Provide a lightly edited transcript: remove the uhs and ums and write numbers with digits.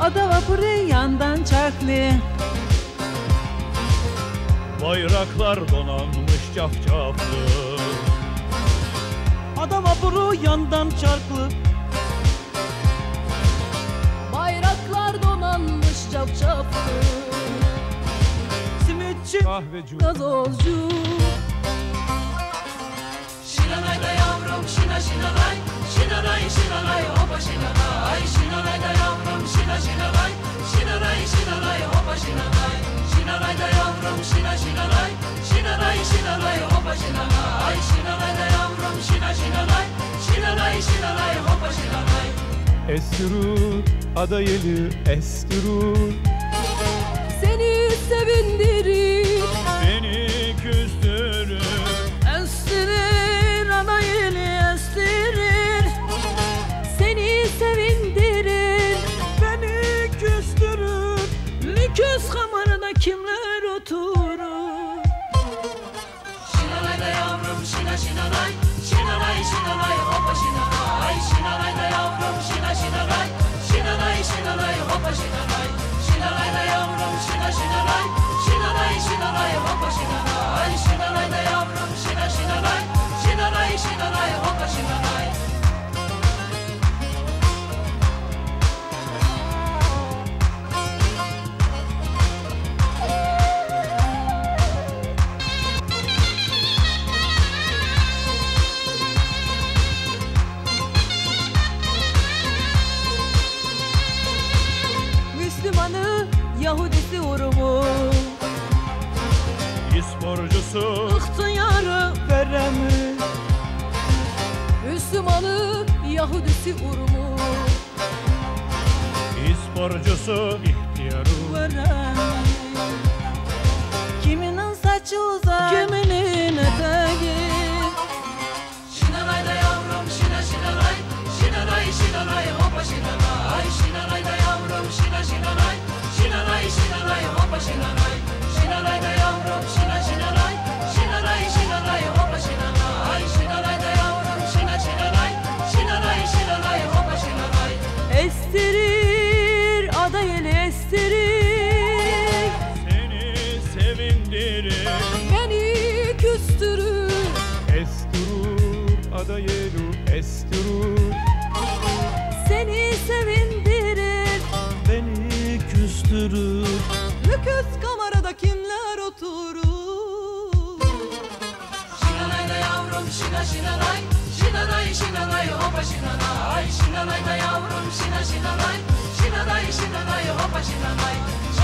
Ada vapuru yandan çarklı. Bayraklar donanmış cafcaflı. Ada vapuru yandan çarklı. Bayraklar donanmış cafcaflı. Simitçi, Kahveci, Gazozcu. Şinanay da yavrum şina şinanay, şinanay şinanay hopa şinanay, şinanay da yavrum şina şinanay, şinanay şinanay hopa şinanay, şinanay da yavrum şina şinanay, şinanay şinanay hopa şinanay, şinanay da yavrum şina şinanay, şinanay şinanay hopa şinanay. estirur ada yeli estirur. Seni sevindirir, Beni küstürür. estirir ana yeli estirir. seni sevindirir. Beni küstürür. Lüküs kamarına kimler oturur? Şinanay da yavrum şina şinanay, şinanay şinanay hopa şinanay, şinanay da yavrum şina şinanay, şinanay şinanay hopa şinanay, şinanay da yavrum şina şinanay, şinanay şinanay hopa şinanay, şinanay da yavrum şina şinanay, şinanay şinanay hopa şinanay. Müslümanı, Yahudisi urumu. İsporcusu, İhtiyarı veremi. Müslümanı, Yahudisi urumu. İsporcusu ihtiyarı. Veremi. Kiminin saçı uzak, kiminin eteği. Şinanay da yavrum şina şinanay, şinanay şinanay hopa şinanay, şinanay da yavrum şina şinanay, şinanay şinanay hopa şinanay, şinanay da yavrum şina şinanay, şinanay şinanay hopa şinanay, şinanay da yavrum şina şinanay, şinanay şinanay hopa şinanay. Estirir, ada yeli estirir. Seni sevindirir. Beni küstürür. Estirur ada yeli estirur. Seni sevindirir. Beni küstürür. Lüküs kamerada kimler oturur? Şinanay da yavrum şina şinanay, şinanay şinanay hopa şinanay, şinanay da yavrum şina şinanay, şinanay şinanay hopa şinanay,